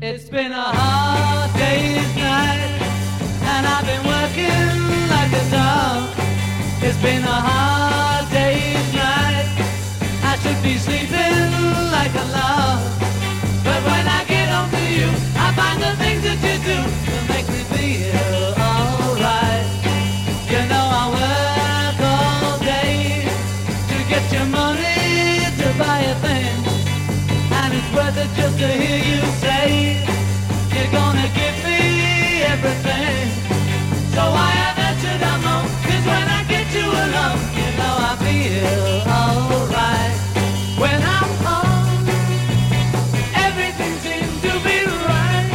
It's been a hard day's night, and I've been working like a dog. It's been a hard day's night, I should be sleeping like a log. But when I get home to you, I find the things that you do that make me feel alright. You know I work all day to get your money to buy a thing, and it's worth it just to hear you say you're gonna give me everything. So why on earth should I moan? 'Cause when I get you alone, you know I feel alright. When I'm home, everything seems to be right.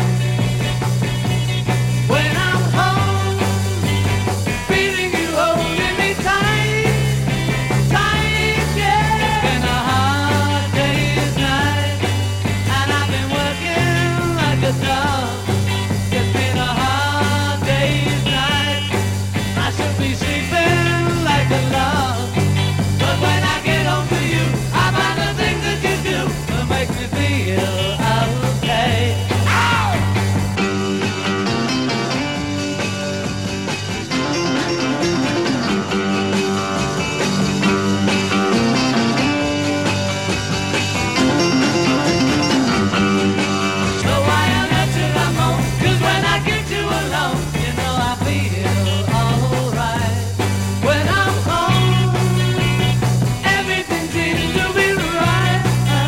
When I'm home, feeling you holding me tight, tight, yeah. It's been a hard day's night, and I've been working like a dog. It's been a hard day's night, I should be sleeping like a log. But when I get home to you, I find the things that you do that make me feel okay. Ow! So why on earth should I moan? 'Cause when I get you alone, you know I feel alright. When I'm home, everything seems to be right.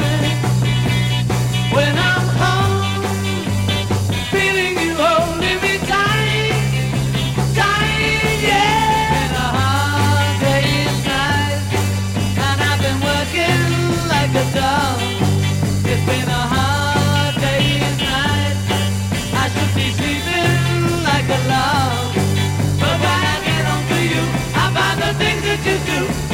When I'm home, feeling you holding me tight, tight, yeah. Been a hard day's night, and I've been working like a dog. It's been a hard day's night, I should be sleeping like a log. But when I get home to you, I find the things that you do